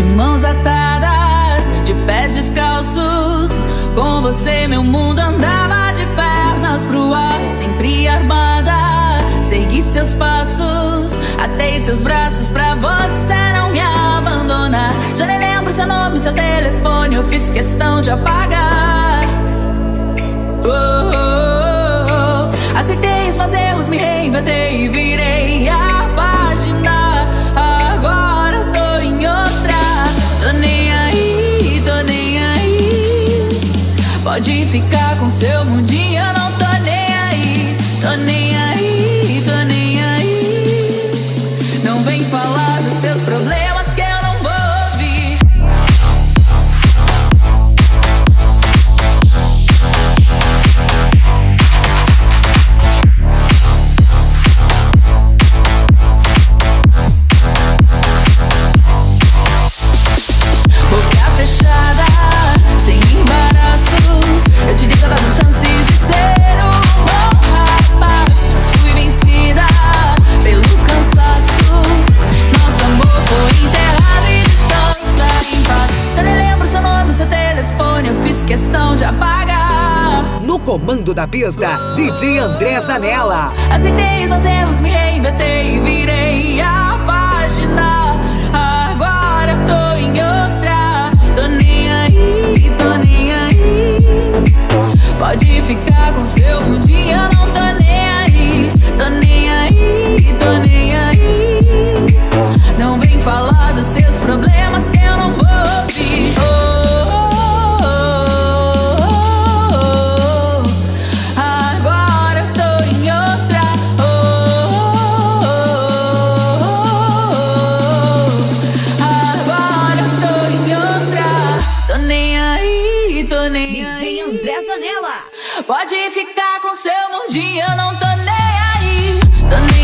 de mãos atadas, de pés descalços. Com você meu mundo andava de pernas pro ar, sempre armada. Segui seus passos, atei seus braços pra você não me abandonar. Já nem lembro seu nome, seu telefone, eu fiz questão de apagar. Aceitei os meus erros, me reinventei e virei a página. Agora eu tô em outra. Tô nem aí, tô nem aí. Pode ficar com seu mundinho, eu não tô nem aí. Tô nem aí, tô nem aí. Não vem falar dos seus problemas que eu não vou ouvir. Boca fechada, sem embaraços. Eu te dei todas as chances de ser um bom rapaz, mas fui vencida pelo cansaço. Nosso amor foi enterrado e descansa em paz. Já nem lembro seu nome, seu telefone, eu fiz questão de apagar. No comando da pista, DJ André Zanella. Aceitei os meus erros, me reinventei e virei a página. Agora eu tô em outra. Tô nem aí, tô nem aí. Pode ficar com seu mundinho, eu não tô nem aí. Tô nem aí, tô nem aí. Não vem falar dos seus problemas que eu não vou ouvir. Agora eu tô em outra. Agora eu tô em outra. Tô nem aí, tô nem aí. DJ André Zanella. Pode ficar com seu mundinho, eu não tô nem aí. Tô nem